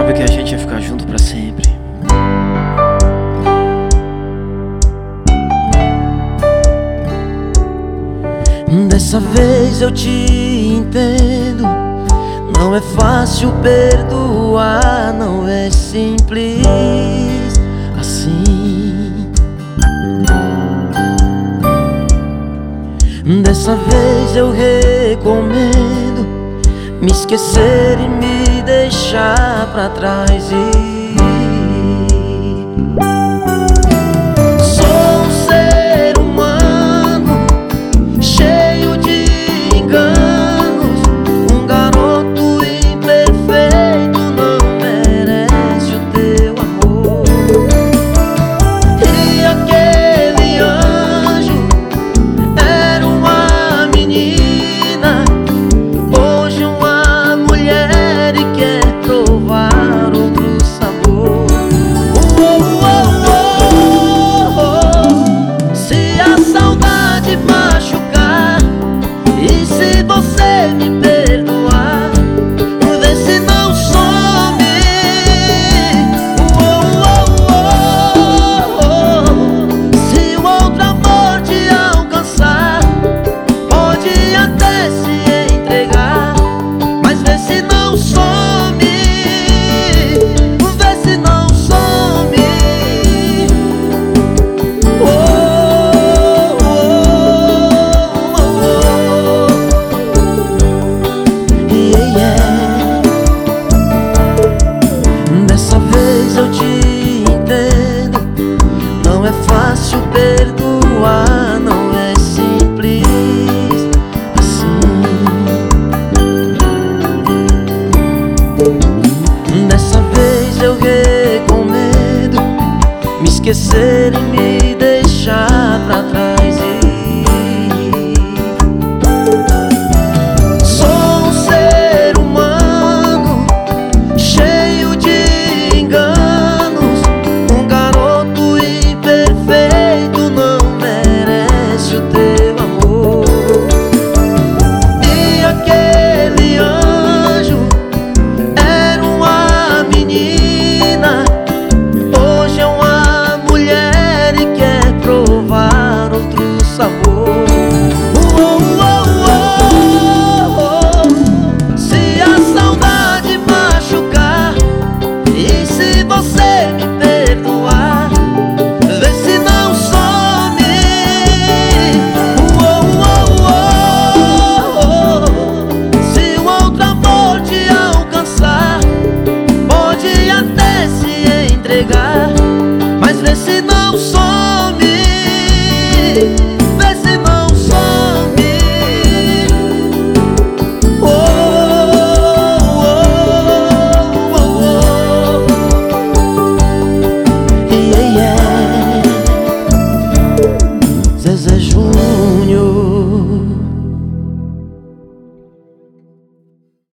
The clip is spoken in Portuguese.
jurava que a gente ia ficar junto pra sempre. Dessa vez eu te entendo. Não é fácil perdoar, não é simples assim. Dessa vez eu recomendo me esquecer e me deixar pra trás e sou um ser humano cheio de enganos. Um garoto imperfeito não merece o teu amor. E aquele anjo era uma menina, hoje uma mulher e quer provar outro sabor. Se a saudade machucar e se você me perdoar, vê se não some. Se o outro amor te alcançar, pode até se entregar, mas vê se não some, vê se não some. Dessa vez eu te entendo. Não é fácil perdoar, não é simples assim. Dessa vez eu recomendo me esquecer e me